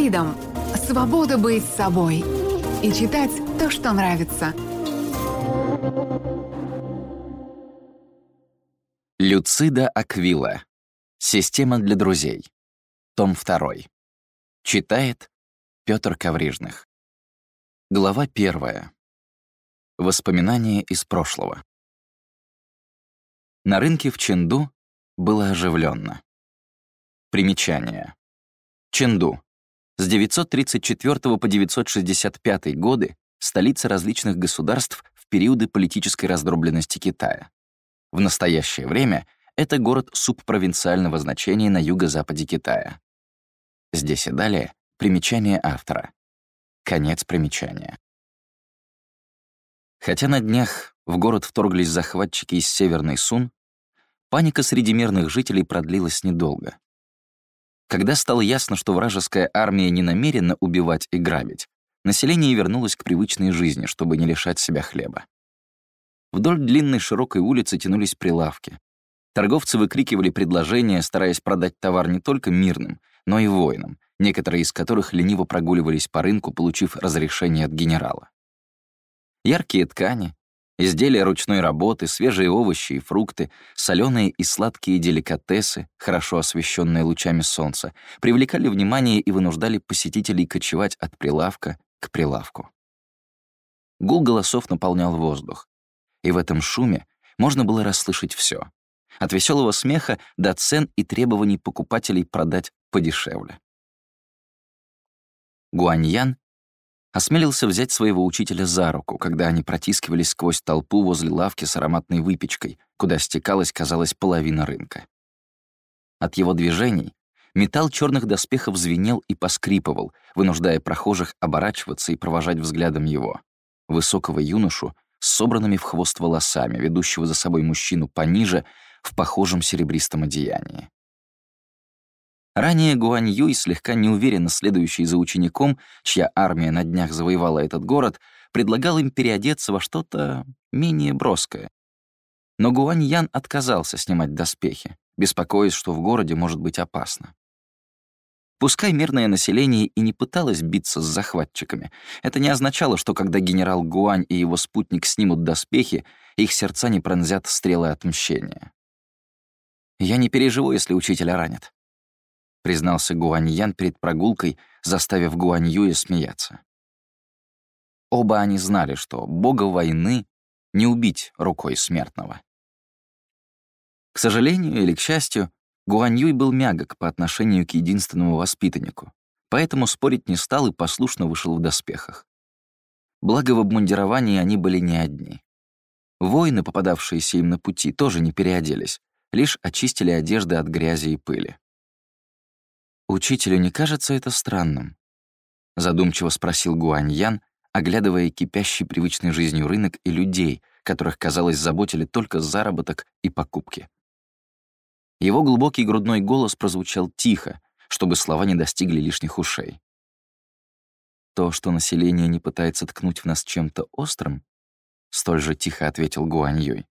Freedom — свобода быть собой и читать то, что нравится. Люцида Аквила. Система для друзей. Том 2. Читает Пётр Коврижных. Глава 1. Воспоминания из прошлого. На рынке в Чэнду было оживленно. Примечание. Чэнду. С 934 по 965 годы столица различных государств в периоды политической раздробленности Китая. В настоящее время это город субпровинциального значения на юго-западе Китая. Здесь и далее примечание автора. Конец примечания. Хотя на днях в город вторглись захватчики из Северной Сун, паника среди мирных жителей продлилась недолго. Когда стало ясно, что вражеская армия не намерена убивать и грабить, население вернулось к привычной жизни, чтобы не лишать себя хлеба. Вдоль длинной широкой улицы тянулись прилавки. Торговцы выкрикивали предложения, стараясь продать товар не только мирным, но и воинам, некоторые из которых лениво прогуливались по рынку, получив разрешение от генерала. Яркие ткани, изделия ручной работы, свежие овощи и фрукты, соленые и сладкие деликатесы, хорошо освещенные лучами солнца, привлекали внимание и вынуждали посетителей кочевать от прилавка к прилавку. Гул голосов наполнял воздух, и в этом шуме можно было расслышать все, от веселого смеха до цен и требований покупателей продать подешевле. Гуаньян осмелился взять своего учителя за руку, когда они протискивались сквозь толпу возле лавки с ароматной выпечкой, куда стекалась, казалось, половина рынка. От его движений металл черных доспехов звенел и поскрипывал, вынуждая прохожих оборачиваться и провожать взглядом его, высокого юношу с собранными в хвост волосами, ведущего за собой мужчину пониже в похожем серебристом одеянии. Ранее Гуань Юй, слегка неуверенно следующий за учеником, чья армия на днях завоевала этот город, предлагал им переодеться во что-то менее броское. Но Гуань Ян отказался снимать доспехи, беспокоясь, что в городе может быть опасно. Пускай мирное население и не пыталось биться с захватчиками, это не означало, что когда генерал Гуань и его спутник снимут доспехи, их сердца не пронзят стрелы отмщения. «Я не переживу, если учителя ранят», — признался Гуаньян перед прогулкой, заставив Гуань Юя смеяться. Оба они знали, что бога войны не убить рукой смертного. К сожалению или к счастью, Гуань Юй был мягок по отношению к единственному воспитаннику, поэтому спорить не стал и послушно вышел в доспехах. Благо в обмундировании они были не одни. Воины, попадавшиеся им на пути, тоже не переоделись, лишь очистили одежды от грязи и пыли. «Учителю не кажется это странным?» — задумчиво спросил Гуаньян, оглядывая кипящий привычной жизнью рынок и людей, которых, казалось, заботили только заработок и покупки. Его глубокий грудной голос прозвучал тихо, чтобы слова не достигли лишних ушей. «То, что население не пытается ткнуть в нас чем-то острым?» — столь же тихо ответил Гуань Юй.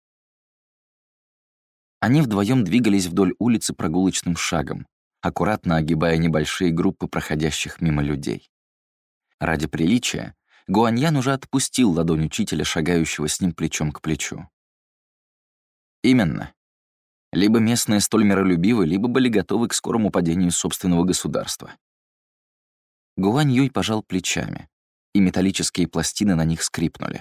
Они вдвоем двигались вдоль улицы прогулочным шагом, аккуратно огибая небольшие группы проходящих мимо людей. Ради приличия Гуаньян уже отпустил ладонь учителя, шагающего с ним плечом к плечу. Именно. Либо местные столь миролюбивы, либо были готовы к скорому падению собственного государства. Гуань Юй пожал плечами, и металлические пластины на них скрипнули.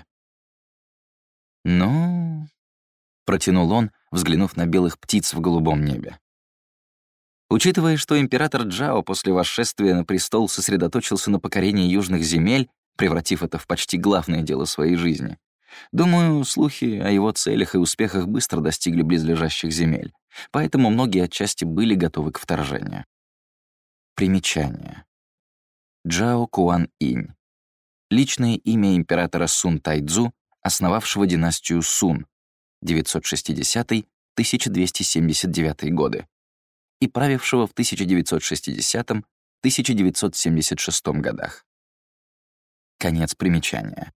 «Ну...» — протянул он, взглянув на белых птиц в голубом небе. «Учитывая, что император Джао после восшествия на престол сосредоточился на покорении южных земель, превратив это в почти главное дело своей жизни, думаю, слухи о его целях и успехах быстро достигли близлежащих земель, поэтому многие отчасти были готовы к вторжению». Примечание. Джао Куан Инь. Личное имя императора Сун Тайцзу, основавшего династию Сун, 960-1279 годы, и правившего в 1960-1976 годах. Конец примечания.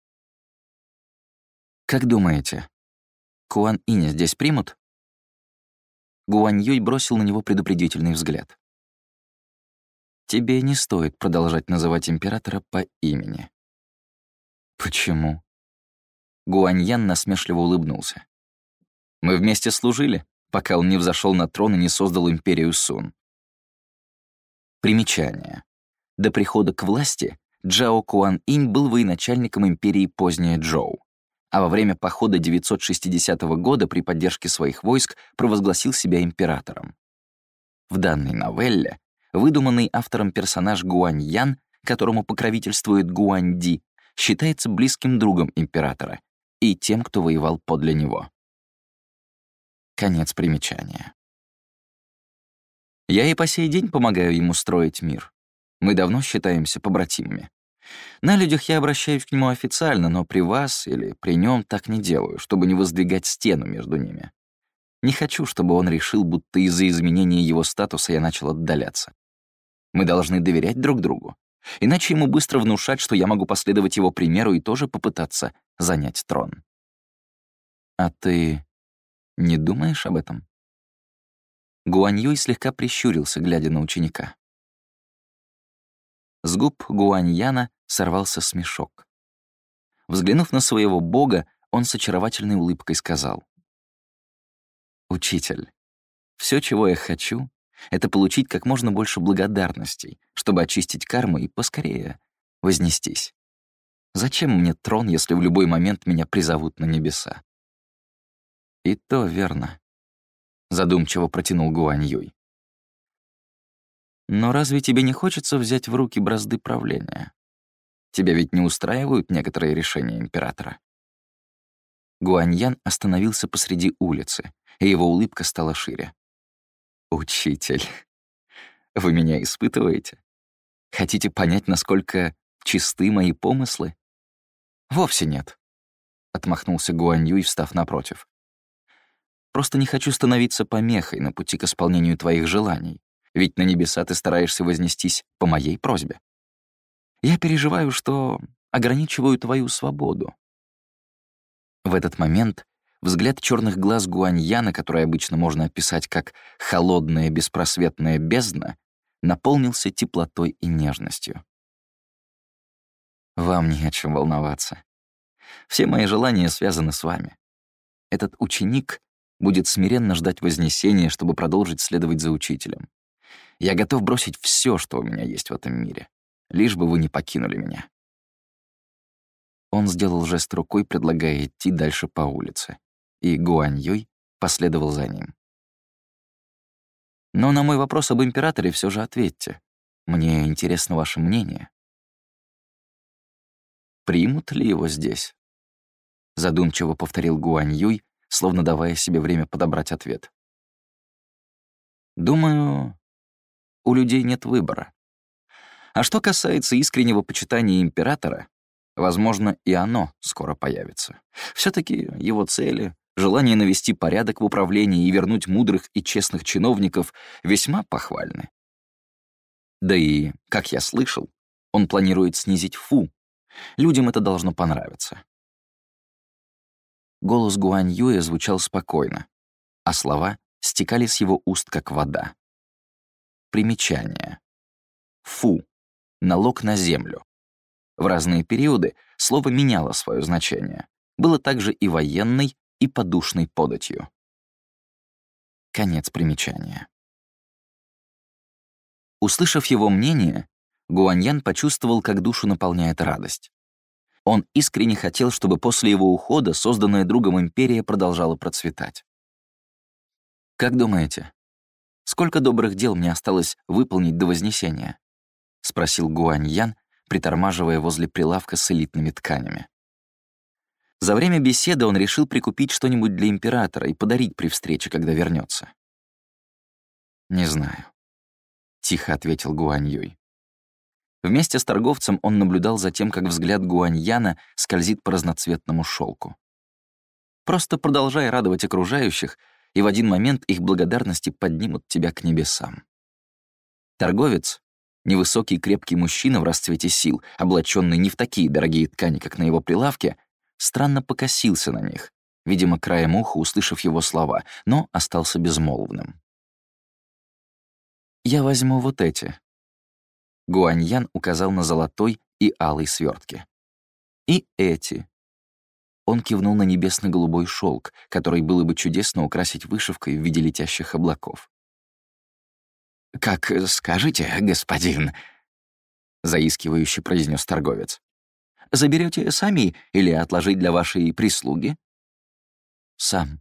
«Как думаете, Куан Иня здесь примут?» Гуань Юй бросил на него предупредительный взгляд. Тебе не стоит продолжать называть императора по имени». «Почему?» Гуаньян насмешливо улыбнулся. «Мы вместе служили, пока он не взошел на трон и не создал империю Сун». Примечание. До прихода к власти Джао Куан-инь был военачальником империи Поздняя Джоу, а во время похода 960 года при поддержке своих войск провозгласил себя императором. В данной новелле выдуманный автором персонаж Гуаньян, которому покровительствует Гуаньди, считается близким другом императора и тем, кто воевал подле него. Конец примечания. Я и по сей день помогаю ему строить мир. Мы давно считаемся побратимами. На людях я обращаюсь к нему официально, но при вас или при нем так не делаю, чтобы не воздвигать стену между ними. Не хочу, чтобы он решил, будто из-за изменения его статуса я начал отдаляться. Мы должны доверять друг другу, иначе ему быстро внушать, что я могу последовать его примеру и тоже попытаться занять трон. А ты не думаешь об этом? Гуаньюй слегка прищурился, глядя на ученика. С губ Гуаньяна сорвался смешок. Взглянув на своего бога, он с очаровательной улыбкой сказал: «Учитель, все, чего я хочу, это получить как можно больше благодарностей, чтобы очистить карму и поскорее вознестись. Зачем мне трон, если в любой момент меня призовут на небеса?» «И то верно», — задумчиво протянул Гуаньюй. «Но разве тебе не хочется взять в руки бразды правления? Тебя ведь не устраивают некоторые решения императора?» Гуаньян остановился посреди улицы, и его улыбка стала шире. «Учитель, вы меня испытываете? Хотите понять, насколько чисты мои помыслы?» «Вовсе нет», — отмахнулся Гуаньюй, встав напротив. «Просто не хочу становиться помехой на пути к исполнению твоих желаний, ведь на небеса ты стараешься вознестись по моей просьбе. Я переживаю, что ограничиваю твою свободу». В этот момент взгляд черных глаз Гуаньяна, который обычно можно описать как холодная беспросветная бездна, наполнился теплотой и нежностью. «Вам не о чем волноваться. Все мои желания связаны с вами. Этот ученик будет смиренно ждать вознесения, чтобы продолжить следовать за учителем. Я готов бросить все, что у меня есть в этом мире, лишь бы вы не покинули меня». Он сделал жест рукой, предлагая идти дальше по улице, и Гуаньюй последовал за ним. «Но на мой вопрос об императоре все же ответьте. Мне интересно ваше мнение. Примут ли его здесь?» Задумчиво повторил Гуаньюй, словно давая себе время подобрать ответ. «Думаю, у людей нет выбора. А что касается искреннего почитания императора, возможно, и оно скоро появится. Все-таки его цели, желание навести порядок в управлении и вернуть мудрых и честных чиновников весьма похвальны. Да и, как я слышал, он планирует снизить Фу. Людям это должно понравиться». Голос Гуаньюя звучал спокойно, а слова стекали с его уст, как вода. Примечание. Фу. Налог на землю. В разные периоды слово меняло свое значение. Было также и военной, и подушной податью. Конец примечания. Услышав его мнение, Гуаньян почувствовал, как душу наполняет радость. Он искренне хотел, чтобы после его ухода созданная другом империя продолжала процветать. «Как думаете, сколько добрых дел мне осталось выполнить до Вознесения?» — спросил Гуаньян, притормаживая возле прилавка с элитными тканями. За время беседы он решил прикупить что-нибудь для императора и подарить при встрече, когда вернется. «Не знаю», — тихо ответил Гуаньюй. Вместе с торговцем он наблюдал за тем, как взгляд Гуаньяна скользит по разноцветному шелку. «Просто продолжай радовать окружающих, и в один момент их благодарности поднимут тебя к небесам». Торговец, невысокий крепкий мужчина в расцвете сил, облаченный не в такие дорогие ткани, как на его прилавке, странно покосился на них, видимо, краем уха услышав его слова, но остался безмолвным. «Я возьму вот эти». Гуаньян указал на золотой и алый свертки. «И эти». Он кивнул на небесно-голубой шелк, который было бы чудесно украсить вышивкой в виде летящих облаков. «Как скажете, господин», — заискивающе произнес торговец. «Заберете сами или отложить для вашей прислуги?» «Сам»,